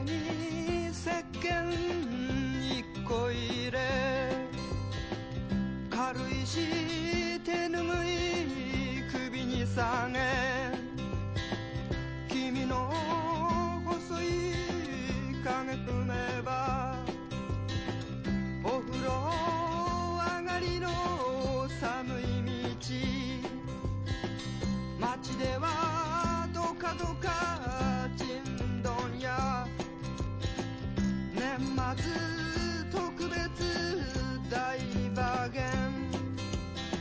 手に石鹸一個入れ、軽石手ぬぐい首に下げ、君の細い影踏めば、お風呂上がりの寒い道、街ではどかどかちんどんや、年末